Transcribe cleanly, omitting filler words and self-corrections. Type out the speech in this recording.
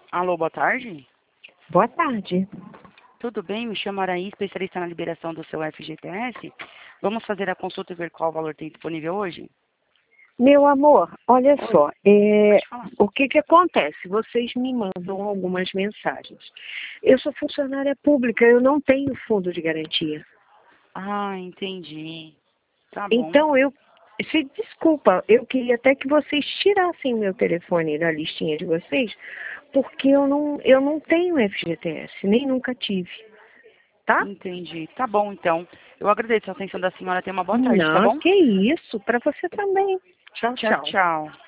Alô, boa tarde. Boa tarde. Tudo bem? Me chamo Araí, especialista na liberação do seu FGTS. Vamos fazer a consulta e ver qual valor tem disponível hoje? Meu amor, olha Oi, só, pode falar. o que que acontece? Vocês me mandam algumas mensagens. Eu sou funcionária pública, eu não tenho fundo de garantia. Ah, entendi. Tá bom. Então, desculpa, eu queria até que vocês tirassem meu telefone da listinha de vocês, porque eu não tenho FGTS, nem nunca tive, tá? Entendi. Tá bom, então. Eu agradeço a atenção da senhora. Tenha uma boa tarde, tá Não, bom? que isso, para você também. Tchau, Tchau, tchau. tchau.